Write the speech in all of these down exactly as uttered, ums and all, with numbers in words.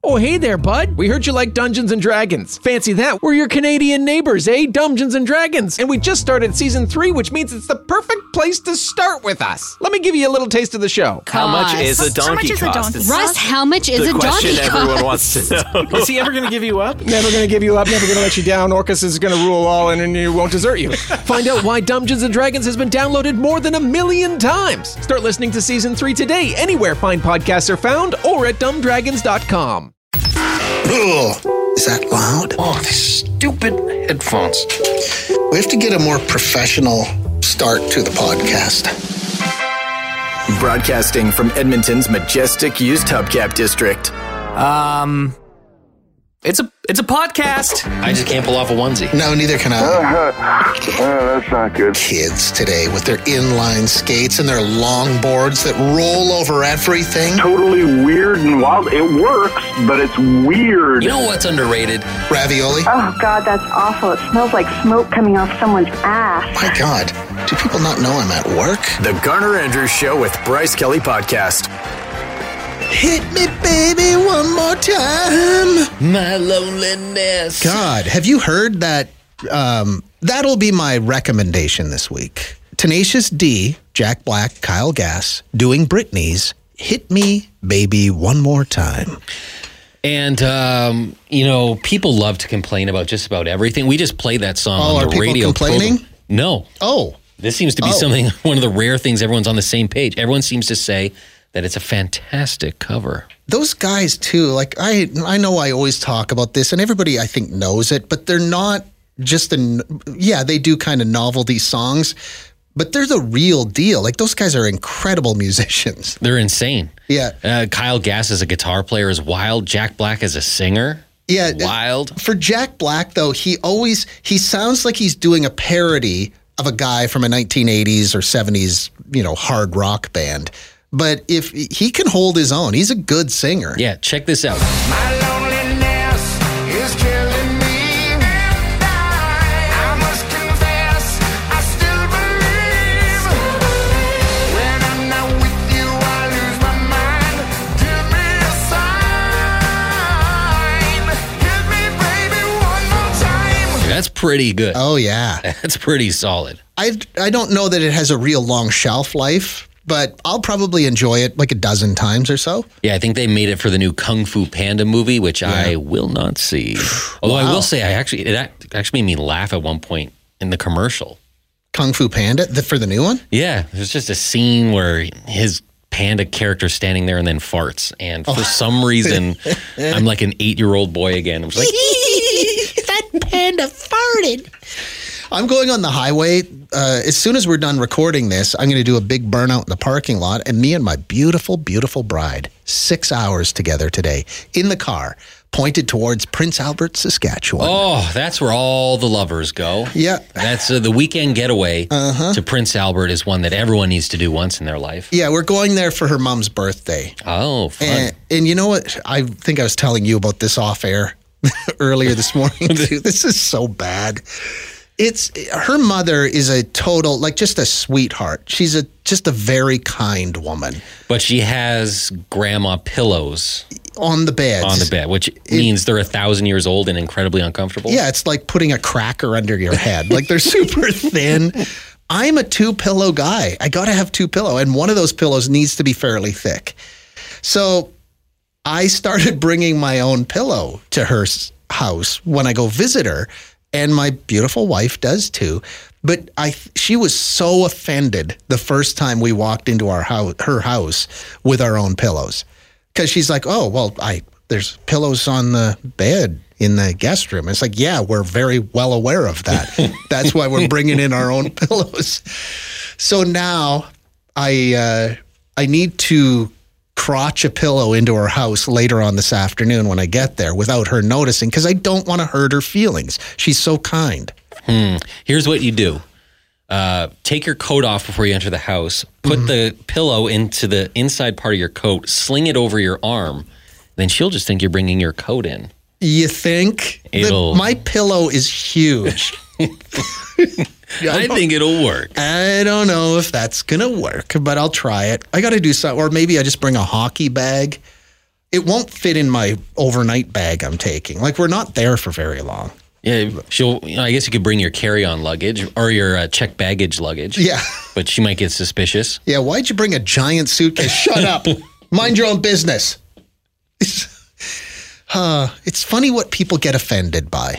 Oh, hey there, bud. We heard you like Dungeons and Dragons. Fancy that. We're your Canadian neighbors, eh? Dungeons and Dragons. And we just started season three, which means it's the perfect place to start with us. Let me give you a little taste of the show. How much is a donkey How much is a cost? donkey? Russ, how much is the a donkey question cost? everyone wants to know. Is he ever going to give you up? Never gonna give you up, never gonna let you down. Orcus is gonna rule all and he won't desert you. Find out why Dungeons and Dragons has been downloaded more than a million times. Start listening to season three today, anywhere fine podcasts are found, or at dumb dragons dot com. Ugh. Is that loud? Oh, these stupid headphones. We have to get a more professional start to the podcast. Broadcasting from Edmonton's majestic used hubcap district. Um, it's a it's a podcast. I just can't pull off a onesie. No, neither can I. Uh, that's not good. Kids today with their inline skates and their long boards that roll over everything. Totally weird and wild. It works, but it's weird. You know what's underrated? Ravioli? Oh, God, that's awful. It smells like smoke coming off someone's ass. My God, do people not know I'm at work? The Garner Andrews Show with Bryce Kelly Podcast. Hit me, baby, one more time. My loneliness. God, have you heard that? Um, that'll be my recommendation this week. Tenacious D, Jack Black, Kyle Gass, doing Britney's Hit Me, Baby, One More Time. And, um, you know, people love to complain about just about everything. We just played that song Oh, on are the people radio. complaining? program. No. Oh. This seems to be Oh. something, one of the rare things everyone's on the same page. Everyone seems to say that it's a fantastic cover. Those guys, too, like, I I know I always talk about this, and everybody, I think, knows it, but they're not just a, yeah, they do kind of novelty songs, but they're the real deal. Like, those guys are incredible musicians. They're insane. Yeah. Uh, Kyle Gass as a guitar player is wild. Jack Black as a singer. Yeah. Wild. For Jack Black, though, he always, he sounds like he's doing a parody of a guy from a nineteen eighties or seventies, you know, hard rock band. But if he can hold his own, he's a good singer. Yeah, check this out. My loneliness is killing me, and I, I must confess, I still believe. When I'm not with you, I lose my mind. Give me a sign. Hit me, baby, one more time. That's pretty good. Oh, yeah. That's pretty solid. I, I don't know that it has a real long shelf life, but I'll probably enjoy it like a dozen times or so. Yeah, I think they made it for the new Kung Fu Panda movie, which Yeah. I will not see. Although I Wow. will say, I actually it act- actually made me laugh at one point in the commercial. Kung Fu Panda the, for the new one? Yeah, there's just a scene where his panda character standing there and then farts, and for some reason, I'm like an eight-year-old boy again. I'm just like, that panda farted. I'm going on the highway. Uh, as soon as we're done recording this, I'm going to do a big burnout in the parking lot. And me and my beautiful, beautiful bride, six hours together today in the car, pointed towards Prince Albert, Saskatchewan. oh, that's where all the lovers go. Yeah. That's uh, the weekend getaway Uh-huh. to Prince Albert is one that everyone needs to do once in their life. Yeah, we're going there for her mom's birthday. Oh, fun. And, and you know what? I think I was telling you about this off air earlier this morning, too. This is so bad. It's her mother is a total, like just a sweetheart. She's a just a very kind woman. But she has grandma pillows On the bed. on the bed, which means they're a thousand years old and incredibly uncomfortable. Yeah, it's like putting a cracker under your head. Like they're super thin. I'm a two pillow guy. I got to have two pillow, and one of those pillows needs to be fairly thick. So I started bringing my own pillow to her s- house when I go visit her, and my beautiful wife does too. But I, she was so offended the first time we walked into our house, her house with our own pillows, because she's like, "Oh, well, I there's pillows on the bed in the guest room." It's like, yeah, we're very well aware of that. That's why we're bringing in our own pillows. So now I uh, I need to crotch a pillow into her house later on this afternoon when I get there without her noticing, because I don't want to hurt her feelings. She's so kind. Hmm. Here's what you do. Uh, take your coat off before you enter the house. Put mm-hmm. the pillow into the inside part of your coat. Sling it over your arm. Then she'll just think you're bringing your coat in. You think? It'll... The, my pillow is huge. I think it'll work. I don't know if that's going to work, but I'll try it. I got to do something. Or maybe I just bring a hockey bag. it won't fit in my overnight bag I'm taking. Like, we're not there for very long. Yeah, she'll. You know, I guess you could bring your carry-on luggage or your uh, checked baggage luggage. Yeah. But she might get suspicious. Yeah, why'd you bring a giant suitcase? Shut up. Mind your own business. Uh, it's funny what people get offended by.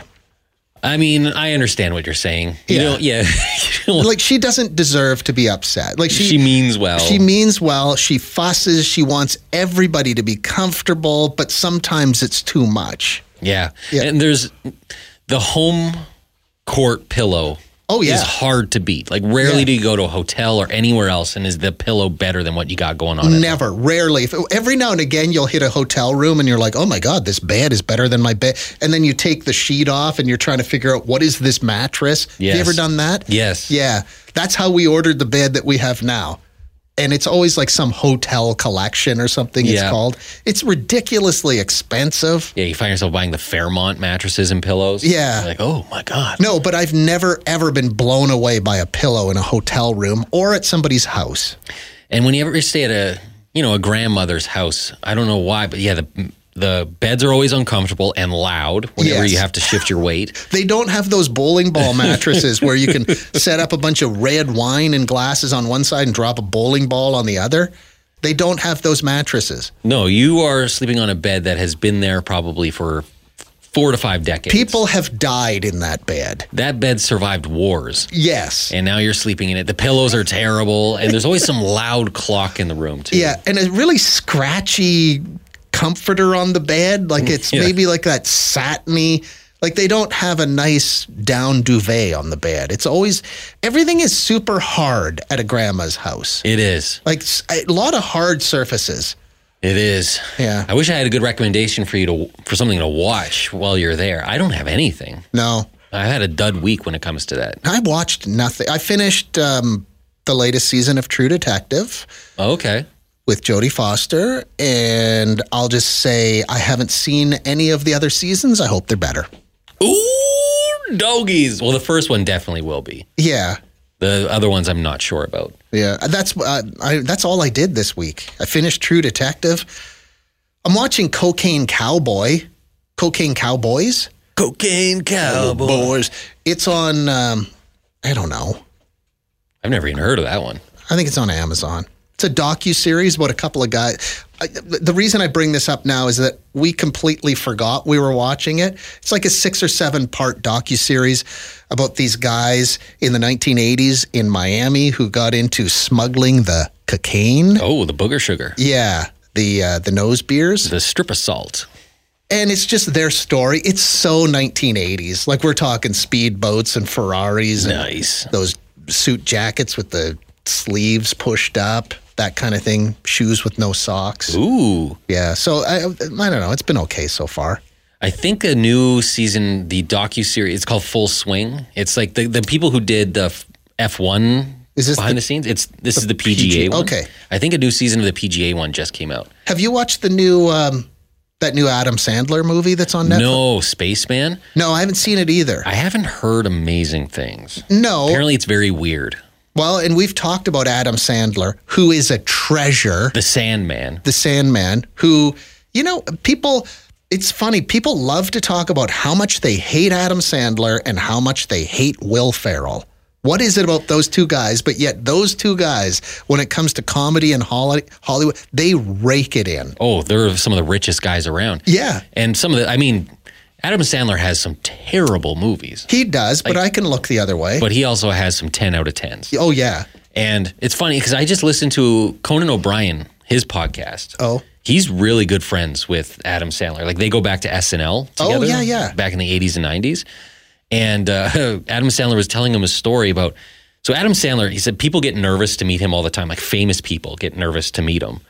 I mean, I understand what you're saying. You Yeah. know, yeah. Like, she doesn't deserve to be upset. Like, she, She means well. She means well. She fusses. She wants everybody to be comfortable, but sometimes it's too much. Yeah. Yeah. And there's the home court pillow. Oh, yeah. Is hard to beat. Like, rarely Yeah. do you go to a hotel or anywhere else and is the pillow better than what you got going on? at Never, rarely. If, every now and again, you'll hit a hotel room and you're like, oh my God, this bed is better than my bed. And then you take the sheet off and you're trying to figure out, what is this mattress? Have Yes. you ever done that? Yes. Yeah. That's how we ordered the bed that we have now. And it's always like some hotel collection or something it's Yeah. called. It's ridiculously expensive. Yeah, you find yourself buying the Fairmont mattresses and pillows. Yeah. You're like, oh my God. No, but I've never, ever been blown away by a pillow in a hotel room or at somebody's house. And when you ever stay at a, you know, a grandmother's house, I don't know why, but yeah, the the beds are always uncomfortable and loud whenever Yes. you have to shift your weight. They don't have those bowling ball mattresses where you can set up a bunch of red wine and glasses on one side and drop a bowling ball on the other. They don't have those mattresses. No, you are sleeping on a bed that has been there probably for four to five decades. People have died in that bed. That bed survived wars. Yes. And now you're sleeping in it. The pillows are terrible, and there's always some loud clock in the room too. Yeah, and a really scratchy comforter on the bed. Like, it's Yeah. maybe like that satiny. Like, they don't have a nice down duvet on the bed. It's always, everything is super hard at a grandma's house. It is. Like, s- a lot of hard surfaces. It is. Yeah. I wish I had a good recommendation for you to for something to watch while you're there. I don't have anything. No. I had a dud week when it comes to that. I watched nothing. I finished um, the latest season of True Detective Okay. with Jodie Foster, and I'll just say I haven't seen any of the other seasons. I hope they're better. Ooh, doggies. Well, the first one definitely will be. Yeah, The other ones I'm not sure about. yeah. That's uh, I, that's all I did this week. I finished True Detective. I'm watching Cocaine Cowboy, Cocaine Cowboys, Cocaine Cowboy. Boys. It's on. Um, I don't know. I've never even heard of that one. I think it's on Amazon. It's a docu-series about a couple of guys. I, the reason I bring this up now is that we completely forgot we were watching it. It's like a six or seven part docu-series about these guys in the nineteen eighties in Miami who got into smuggling the cocaine. Oh, the booger sugar. Yeah, the uh, the nose beers. The strip assault. And it's just their story. It's so nineteen eighties. Like, we're talking speedboats and Ferraris and Nice. those suit jackets with the sleeves pushed up, that kind of thing. Shoes with no socks. Ooh. Yeah. So I, I don't know. It's been okay so far. I think a new season, the docu-series, it's called Full Swing. It's like the, the people who did the F one Is this behind the- the, scenes. It's This the is the P G A P G- one. okay. I think a new season of the P G A one just came out. Have you watched the new um, that new Adam Sandler movie that's on Netflix? No, Spaceman. No, I haven't seen it either. I haven't heard amazing things. no. Apparently it's very weird. Well, and we've talked about Adam Sandler, who is a treasure. The Sandman. the Sandman, who, you know, people, it's funny, people love to talk about how much they hate Adam Sandler and how much they hate Will Ferrell. What is it about those two guys? But yet those two guys, when it comes to comedy and Holly- Hollywood, they rake it in. Oh, they're some of the richest guys around. Yeah. And some of the, I mean, Adam Sandler has some terrible movies, He does, but I can look the other way. but he also has some ten out of tens. oh, yeah. And it's funny because I just listened to Conan O'Brien, his podcast. Oh. He's really good friends with Adam Sandler. Like, they go back to S N L Oh, together. yeah, yeah. Back in the eighties and nineties. And uh, Adam Sandler was telling him a story about, so Adam Sandler, he said people get nervous to meet him all the time. Like, famous people get nervous to meet him.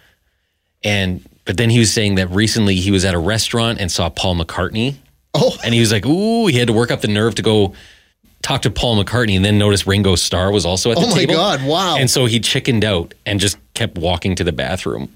And, but then he was saying that recently he was at a restaurant and saw Paul McCartney. Oh, And he was like, ooh, he had to work up the nerve to go talk to Paul McCartney and then notice Ringo Starr was also at the Oh my table. God, wow. And so he chickened out and just kept walking to the bathroom.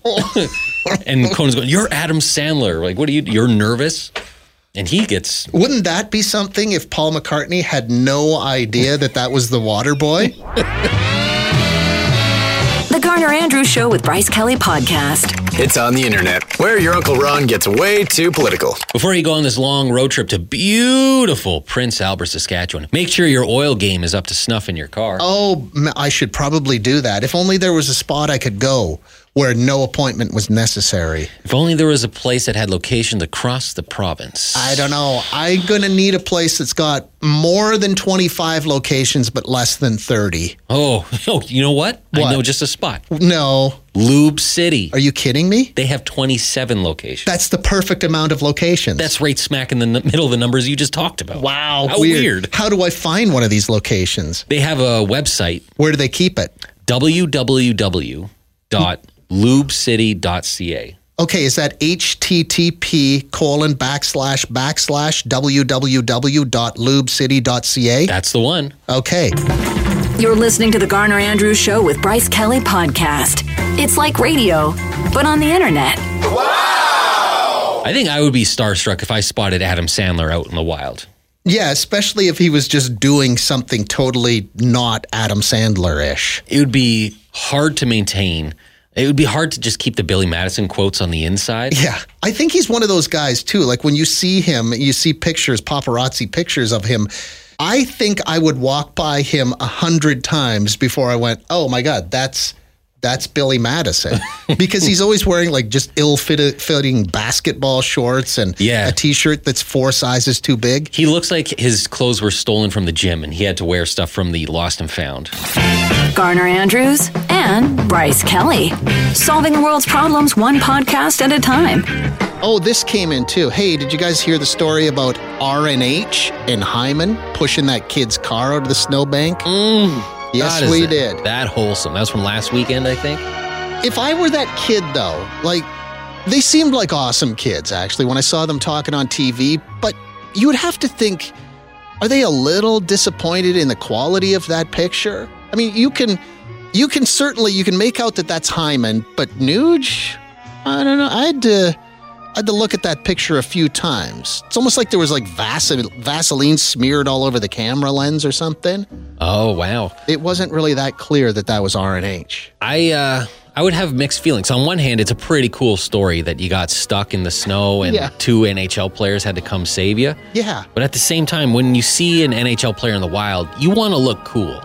And Conan's going, you're Adam Sandler. Like, what are you, you're nervous? And he gets, wouldn't that be something if Paul McCartney had no idea that that was the water boy? The Garner Andrews Show with Bryce Kelly Podcast. It's on the internet, where your Uncle Ron gets way too political. Before you go on this long road trip to beautiful Prince Albert, Saskatchewan, make sure your oil game is up to snuff in your car. Oh, m- I should probably do that. If only there was a spot I could go where no appointment was necessary. If only there was a place that had locations across the province. I don't know. I'm going to need a place that's got more than twenty-five locations, but less than thirty. Oh, oh, you know what? What? I know just a spot. No. Lube City. Are you kidding me? They have twenty-seven locations. That's the perfect amount of locations. That's right smack in the n- middle of the numbers you just talked about. Wow. How weird. weird. How do I find one of these locations? They have a website. Where do they keep it? w w w dot lube city dot c a. Okay, is that H T T P colon backslash backslash www dot lube city dot c a? That's the one. Okay. You're listening to the Garner Andrews Show with Bryce Kelly Podcast. It's like radio, but on the internet. I think I would be starstruck if I spotted Adam Sandler out in the wild. Yeah, especially if he was just doing something totally not Adam Sandler-ish. It would be hard to maintain. It would be hard to just keep the Billy Madison quotes on the inside. Yeah, I think he's one of those guys too. Like when you see him, you see pictures, paparazzi pictures of him. I think I would walk by him a hundred times before I went, oh my God, that's that's Billy Madison. Because he's always wearing like just ill-fitting basketball shorts and Yeah. a t-shirt that's four sizes too big. He looks like his clothes were stolen from the gym and he had to wear stuff from the Lost and Found. Garner Andrews and Bryce Kelly. Solving the world's problems one podcast at a time. Oh, this came in too. Hey, did you guys hear the story about R N H and Hyman pushing that kid's car out of the snowbank? Mm, Yes, God, is we that- did. That wholesome. That was from last weekend, I think. If I were that kid, though, like, they seemed like awesome kids, actually, when I saw them talking on T V, but you would have to think, are they a little disappointed in the quality of that picture? I mean, you can, you can certainly, you can make out that that's Hyman, but Nuge, I don't know, I had to, I had to look at that picture a few times. It's almost like there was like Vas- Vaseline smeared all over the camera lens or something. Oh, wow. It wasn't really that clear that that was R N H. I uh, I would have mixed feelings. On one hand, it's a pretty cool story that you got stuck in the snow and Yeah. two N H L players had to come save you. Yeah. But at the same time, when you see an N H L player in the wild, you want to look cool.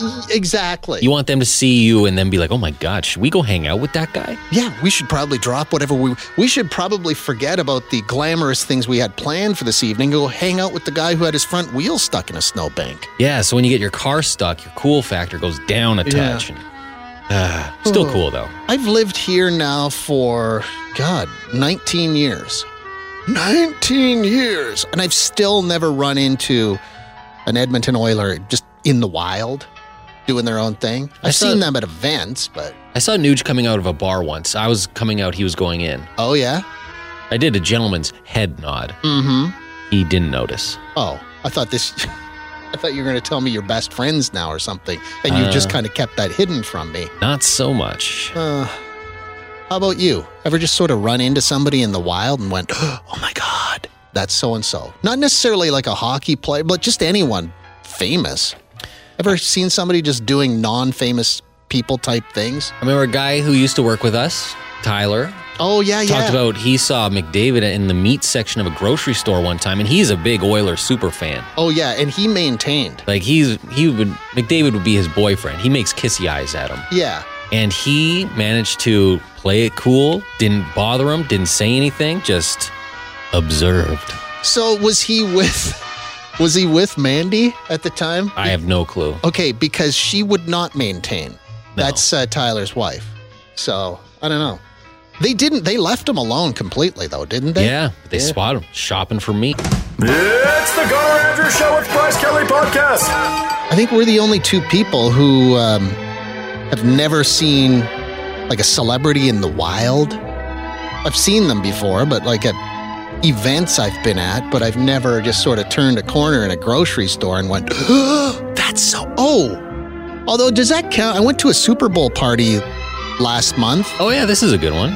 Exactly. You want them to see you and then be like, oh my God, should we go hang out with that guy? Yeah, we should probably drop whatever we... We should probably forget about the glamorous things we had planned for this evening. Go hang out with the guy who had his front wheel stuck in a snowbank. Yeah, so when you get your car stuck, your cool factor goes down a Yeah. touch. And, uh, still Oh. cool, though. I've lived here now for, God, nineteen years. nineteen years! And I've still never run into an Edmonton Oiler just in the wild, doing their own thing. I I've saw- seen them at events, but... I saw Nuge coming out of a bar once. I was coming out, he was going in. Oh, yeah? I did a gentleman's head nod. Mm-hmm. He didn't notice. Oh, I thought this... I thought you were going to tell me you're best friends now or something, and you Uh. just kind of kept that hidden from me. Not so much. Uh, how about you? Ever just sort of run into somebody in the wild and went, oh my God, that's so-and-so? Not necessarily like a hockey player, but just anyone famous. Ever seen somebody just doing non-famous people type things? I remember a guy who used to work with us, Tyler, Oh, yeah, yeah. talked about he saw McDavid in the meat section of a grocery store one time, and he's a big Oilers super fan. Oh, yeah, and he maintained. Like he's he would McDavid would be his boyfriend. He makes kissy eyes at him, Yeah. and he managed to play it cool. Didn't bother him. Didn't say anything. Just observed. So was he with... Was he with Mandy at the time? I have no clue. Okay, because she would not maintain. No. That's uh, Tyler's wife. So, I don't know. They didn't, they left him alone completely, though, didn't they? Yeah, they Yeah. spot him shopping for meat. It's the Garner Andrews Show with Bryce Kelly Podcast. I think we're the only two people who um, have never seen like a celebrity in the wild. I've seen them before, but like at events I've been at, but I've never just sort of turned a corner in a grocery store and went, oh, that's so, oh. Although, does that count? I went to a Super Bowl party last month. Oh yeah, this is a good one.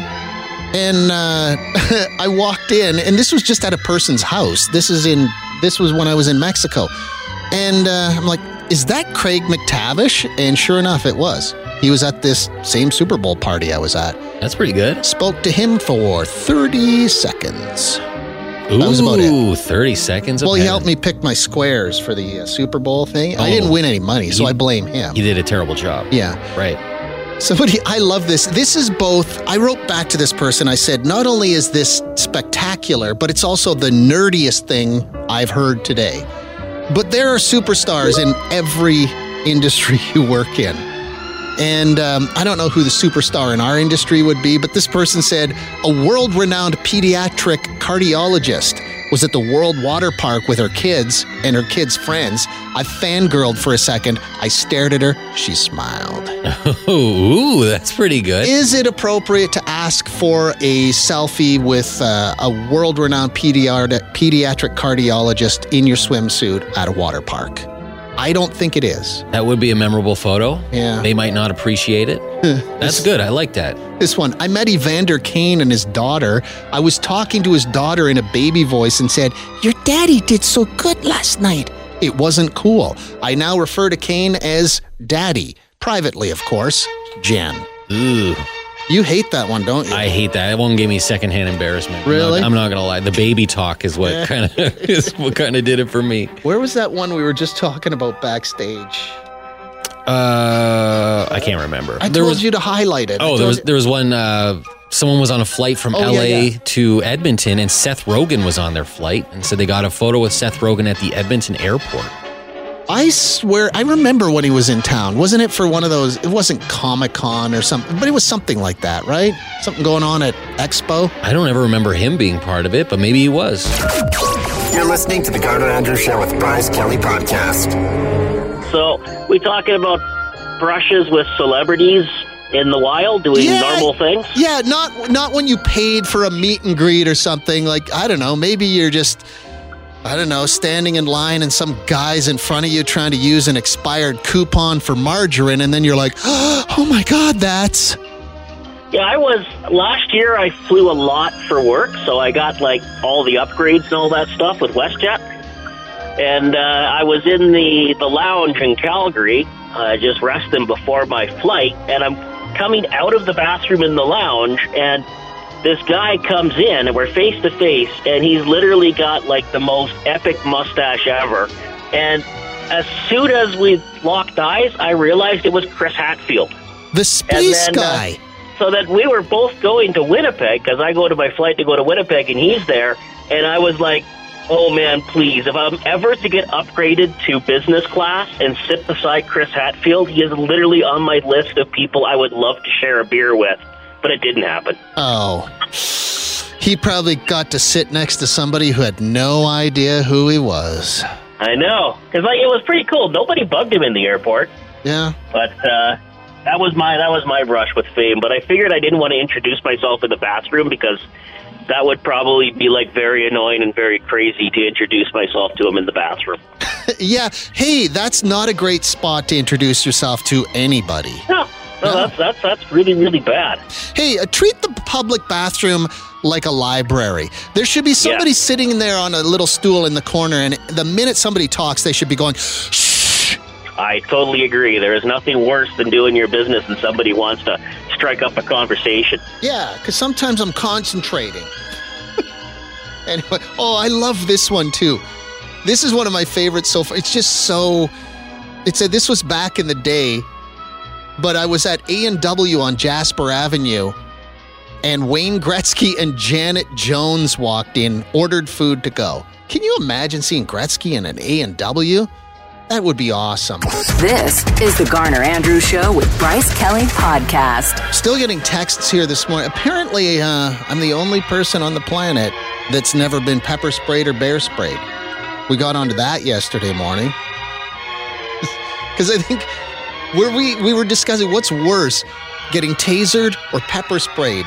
And uh, I walked in, and this was just at a person's house. This is in. This was when I was in Mexico, and uh, I'm like, "Is that Craig McTavish?" And sure enough, it was. He was at this same Super Bowl party I was at. That's pretty good. Spoke to him for thirty seconds. Ooh, that was about it. thirty seconds of Well, he heaven. helped me pick my squares for the uh, Super Bowl thing. I Oh. didn't win any money, so He- I blame him. He did a terrible job. Yeah. Right. Somebody, I love this. This is both, I wrote back to this person, I said, not only is this spectacular, but it's also the nerdiest thing I've heard today. But there are superstars in every industry you work in. And um, I don't know who the superstar in our industry would be, but this person said a world-renowned pediatric cardiologist was at the World Water Park with her kids and her kids' friends. I fangirled for a second. I stared at her. She smiled. Ooh, that's pretty good. Is it appropriate to ask for a selfie with uh, a world-renowned pediatric, pediatric cardiologist in your swimsuit at a water park? I don't think it is. That would be a memorable photo. Yeah. They might not appreciate it. That's good. I like that. This one, I met Evander Kane and his daughter. I was talking to his daughter in a baby voice and said, "Your daddy did so good last night." It wasn't cool. I now refer to Kane as Daddy. Privately, of course. Jen. Ooh. You hate that one, don't you? I hate that. That one gave me secondhand embarrassment. Really? I'm not, I'm not gonna lie. The baby talk is what Yeah. kind of is what kind of did it for me. Where was that one we were just talking about backstage? Uh, I can't remember. I told you to highlight it. I Oh, told there was you- there was one. Uh, someone was on a flight from Oh, yeah, L A yeah. to Edmonton, and Seth Rogen was on their flight, and so they got a photo with Seth Rogen at the Edmonton airport. I swear, I remember when he was in town. Wasn't it for one of those? It wasn't Comic-Con or something, but it was something like that, right? Something going on at Expo. I don't ever remember him being part of it, but maybe he was. You're listening to the Garner Andrews Show with Bryce Kelly Podcast. So, we talking about brushes with celebrities in the wild doing Yeah, normal things? Yeah, not not when you paid for a meet and greet or something. Like, I don't know, maybe you're just, I don't know, standing in line and some guy's in front of you trying to use an expired coupon for margarine, and then you're like, oh my God, that's... Yeah, I was, last year I flew a lot for work, so I got like all the upgrades and all that stuff with WestJet. And uh, I was in the, the lounge in Calgary, uh, just resting before my flight, and I'm coming out of the bathroom in the lounge, and this guy comes in, and we're face to face, and he's literally got like the most epic mustache ever. And as soon as we locked eyes, I realized it was Chris Hadfield. The space And then, uh, guy. So that we were both going to Winnipeg, because I go to my flight to go to Winnipeg, and he's there, and I was like, oh man, please, if I'm ever to get upgraded to business class and sit beside Chris Hadfield, he is literally on my list of people I would love to share a beer with. But it didn't happen. Oh. He probably got to sit next to somebody who had no idea who he was. I know, because like it was pretty cool. Nobody bugged him in the airport. Yeah. But uh, that was my that was my brush with fame. But I figured I didn't want to introduce myself in the bathroom because that would probably be like very annoying and very crazy to introduce myself to him in the bathroom. Yeah. Hey, that's not a great spot to introduce yourself to anybody. No, no, that's that's that's really really bad. Hey, uh, treat the public bathroom like a library. There should be somebody Yeah. sitting in there on a little stool in the corner, and the minute somebody talks, they should be going, shh. I totally agree. There is nothing worse than doing your business and somebody wants to strike up a conversation. Yeah, because sometimes I'm concentrating. Anyway, oh, I love this one too. This is one of my favorites so far. It's just so, it said this was back in the day, but I was at A and W on Jasper Avenue, and Wayne Gretzky and Janet Jones walked in, ordered food to go. Can you imagine seeing Gretzky in an A and W? That would be awesome. This is the Garner Andrews Show with Bryce Kelly Podcast. Still getting texts here this morning. Apparently, uh, I'm the only person on the planet that's never been pepper sprayed or bear sprayed. We got onto that yesterday morning. Because I think where we, we were discussing what's worse, getting tasered or pepper sprayed.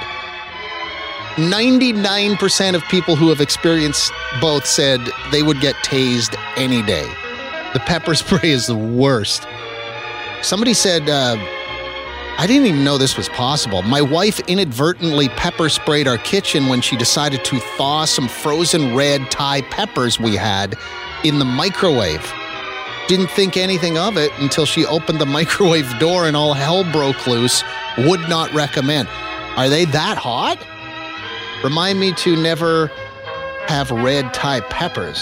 ninety-nine percent of people who have experienced both said they would get tased any day. The pepper spray is the worst. Somebody said, uh, I didn't even know this was possible. My wife inadvertently pepper sprayed our kitchen when she decided to thaw some frozen red Thai peppers we had in the microwave. Didn't think anything of it until she opened the microwave door and all hell broke loose. Would not recommend. Are they that hot? Remind me to never have red Thai peppers.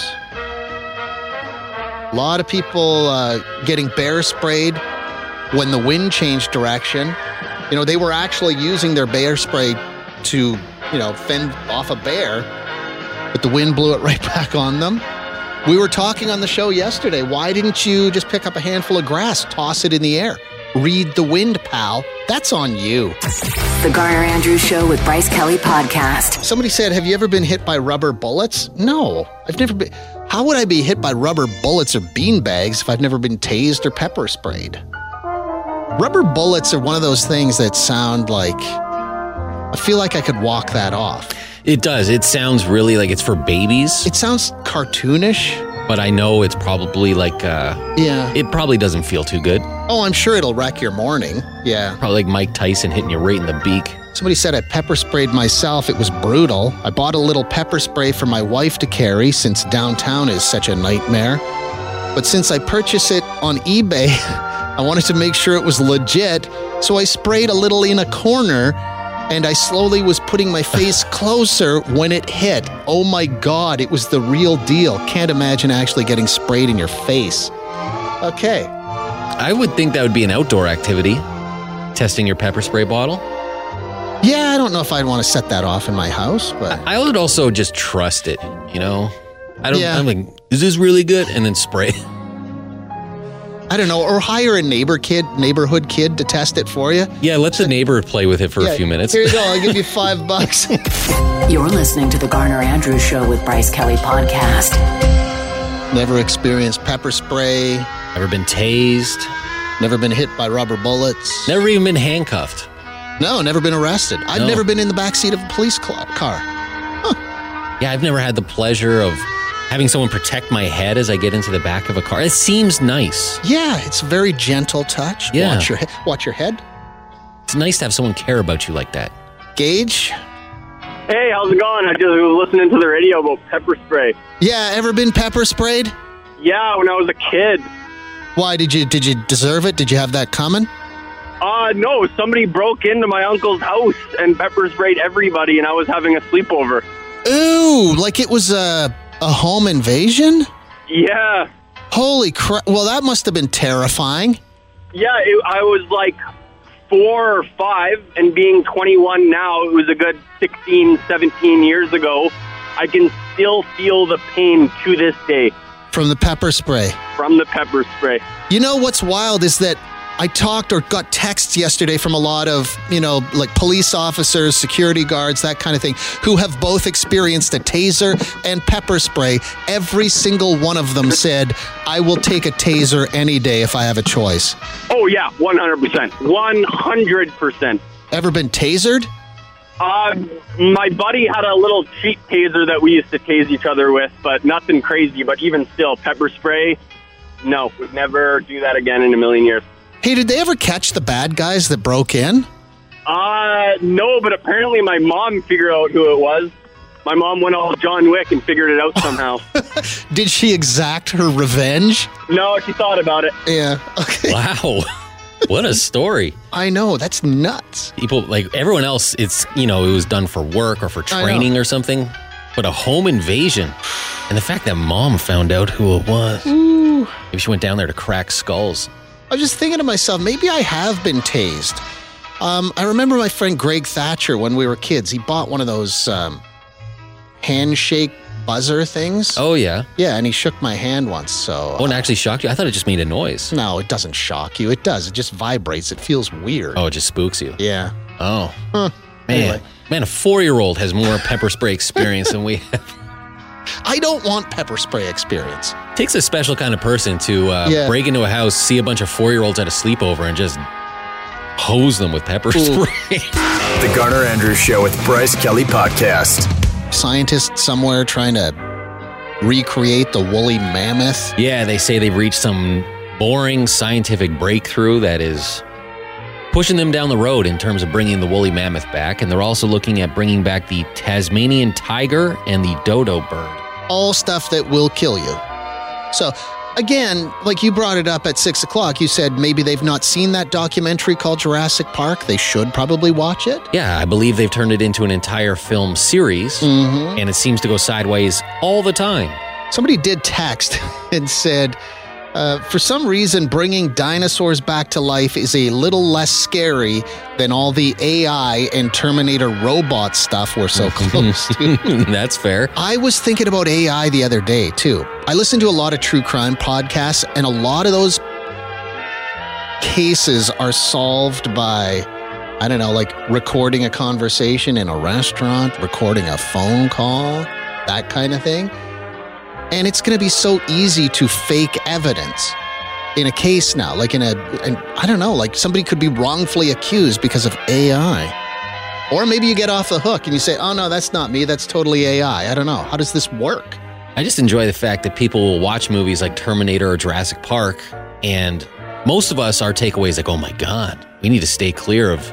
A lot of people uh, getting bear sprayed when the wind changed direction. You know, they were actually using their bear spray to, you know, fend off a bear, but the wind blew it right back on them. We were talking on the show yesterday. Why didn't you just pick up a handful of grass, toss it in the air? Read the wind, pal. That's on you. The Garner Andrews Show with Bryce Kelly Podcast. Somebody said, have you ever been hit by rubber bullets? No, I've never been. How would I be hit by rubber bullets or beanbags if I've never been tased or pepper sprayed? Rubber bullets are one of those things that sound like, I feel like I could walk that off. It does. It sounds really like it's for babies. It sounds cartoonish. But I know it's probably like, uh, yeah, it probably doesn't feel too good. Oh, I'm sure it'll wreck your morning. Yeah. Probably like Mike Tyson hitting you right in the beak. Somebody said I pepper sprayed myself. It was brutal. I bought a little pepper spray for my wife to carry since downtown is such a nightmare. But since I purchased it on eBay, I wanted to make sure it was legit. So I sprayed a little in a corner and I slowly was putting my face closer when it hit. Oh my God, it was the real deal. Can't imagine actually getting sprayed in your face. Okay. I would think that would be an outdoor activity, testing your pepper spray bottle. Yeah, I don't know if I'd want to set that off in my house, but I would also just trust it, you know? I don't, Yeah. I'm like, is this really good? And then spray. I don't know, or hire a neighbor kid, neighborhood kid to test it for you. Yeah, let the neighbor play with it for Yeah, a few minutes. Here you go, I'll give you five bucks. You're listening to the Garner Andrews Show with Bryce Kelly Podcast. Never experienced pepper spray. Never been tased. Never been hit by rubber bullets. Never even been handcuffed. No, never been arrested. I've No. never been in the backseat of a police cl- car. Yeah, I've never had the pleasure of having someone protect my head as I get into the back of a car. It seems nice. Yeah, it's a very gentle touch. Yeah. Watch your, he- watch your head. It's nice to have someone care about you like that. Gage? Hey, how's it going? I just was listening to the radio about pepper spray. Yeah, ever been pepper sprayed? Yeah, when I was a kid. Why, did you did you deserve it? Did you have that coming? Uh, no, somebody broke into my uncle's house and pepper sprayed everybody, and I was having a sleepover. Ooh, like it was a, a home invasion? Yeah. Holy crap. Well, that must have been terrifying. Yeah, it, I was like four or five, and being twenty-one now, it was a good sixteen, seventeen years ago. I can still feel the pain to this day. From the pepper spray. From the pepper spray. You know what's wild is that I talked or got texts yesterday from a lot of, you know, like police officers, security guards, that kind of thing, who have both experienced a taser and pepper spray. Every single one of them said, I will take a taser any day if I have a choice. Oh, yeah, one hundred percent. one hundred percent. Ever been tasered? Uh, my buddy had a little cheap taser that we used to tase each other with, but nothing crazy. But even still, pepper spray, no, would never do that again in a million years. Hey, did they ever catch the bad guys that broke in? Uh, no, but apparently my mom figured out who it was. My mom went all John Wick and figured it out somehow. Did she exact her revenge? No, she thought about it. Yeah. Okay. Wow. What a story. I know. That's nuts. People, like everyone else, it's, you know, it was done for work or for training or something. But a home invasion. And the fact that mom found out who it was. Ooh. Maybe she went down there to crack skulls. I was just thinking to myself, maybe I have been tased. Um, I remember my friend Greg Thatcher when we were kids. He bought one of those um, handshake buzzer things. Oh, yeah. Yeah, and he shook my hand once, so... Oh, and actually shocked you? I thought it just made a noise. No, it doesn't shock you. It does. It just vibrates. It feels weird. Oh, it just spooks you. Yeah. Oh. Huh. Man, Anyway. man, a four-year-old has more pepper spray experience than we have. I don't want pepper spray experience. It takes a special kind of person to uh, Yeah. break into a house, see a bunch of four-year-olds at a sleepover, and just hose them with pepper spray. The Garner Andrews Show with Bryce Kelly Podcast. Scientists somewhere trying to recreate the woolly mammoth. Yeah, they say they've reached some boring scientific breakthrough that is pushing them down the road in terms of bringing the woolly mammoth back. And they're also looking at bringing back the Tasmanian tiger and the dodo bird. All stuff that will kill you. So again, like you brought it up at six o'clock, you said maybe they've not seen that documentary called Jurassic Park. They should probably watch it. Yeah, I believe they've turned it into an entire film series, Mhm. and it seems to go sideways all the time. Somebody did text and said, uh, for some reason, bringing dinosaurs back to life is a little less scary than all the A I and Terminator robot stuff we're so close to. That's fair. I was thinking about A I the other day, too. I listen to a lot of true crime podcasts, and a lot of those cases are solved by, I don't know, like recording a conversation in a restaurant, recording a phone call, that kind of thing. And it's going to be so easy to fake evidence in a case now, like in a, in, I don't know, like somebody could be wrongfully accused because of A I. Or maybe you get off the hook and you say, oh no, that's not me, that's totally A I. I don't know. How does this work? I just enjoy the fact that people will watch movies like Terminator or Jurassic Park, and most of us, our takeaway is like, oh my God, we need to stay clear of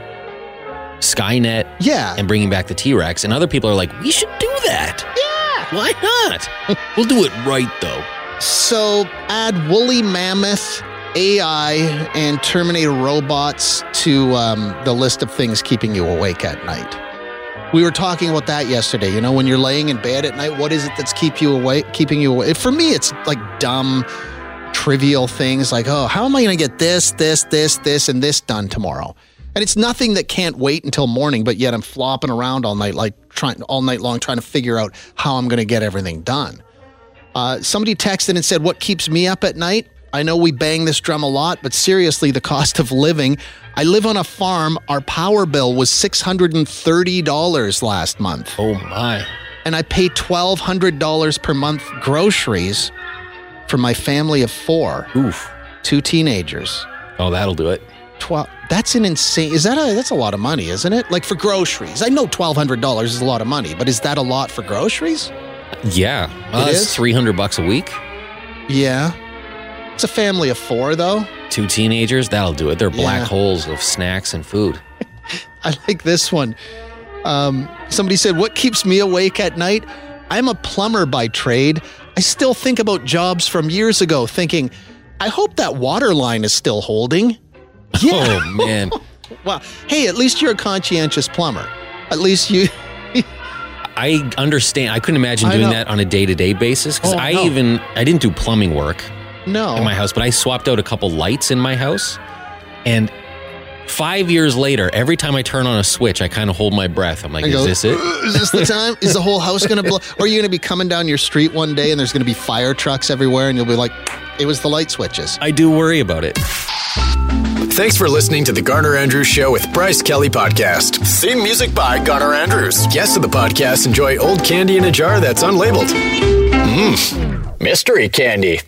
Skynet yeah. and bringing back the T-Rex. And other people are like, we should do that. Yeah. Why not? We'll do it right, though. So add woolly mammoth, A I, and Terminator robots to um, the list of things keeping you awake at night. We were talking about that yesterday. You know, when you're laying in bed at night, what is it that's keep you awake, keeping you awake? For me, it's like dumb, trivial things like, oh, how am I going to get this, this, this, this, and this done tomorrow? And it's nothing that can't wait until morning, but yet I'm flopping around all night, like trying all night long, trying to figure out how I'm going to get everything done. Uh, somebody texted and said, what keeps me up at night? I know we bang this drum a lot, but seriously, the cost of living. I live on a farm. Our power bill was six hundred thirty dollars last month. Oh my. And I pay twelve hundred dollars per month groceries for my family of four. Oof. Two teenagers. Oh, that'll do it. twelve That's an insane. Is that a that's a lot of money, isn't it? Like for groceries. I know twelve hundred dollars is a lot of money, but is that a lot for groceries? Yeah. Well, It that's is? three hundred bucks a week. Yeah. It's a family of four though. Two teenagers, that'll do it. They're black Yeah. holes of snacks and food. I like this one. Um, somebody said, what keeps me awake at night? I'm a plumber by trade. I still think about jobs from years ago thinking, I hope that water line is still holding. Yeah. Oh, man. Wow. Hey, at least you're a conscientious plumber. At least you... I understand. I couldn't imagine I doing know. that on a day-to-day basis because Oh, I no. even, I didn't do plumbing work No. in my house, but I swapped out a couple lights in my house. And five years later, every time I turn on a switch, I kind of hold my breath. I'm like, I is go, this it? Is this the time? Is the whole house going to blow? Or are you going to be coming down your street one day and there's going to be fire trucks everywhere and you'll be like, it was the light switches. I do worry about it. Thanks for listening to the Garner Andrews Show with Bryce Kelly Podcast. Theme music by Garner Andrews. Guests of the podcast enjoy old candy in a jar that's unlabeled. Mmm, mystery candy.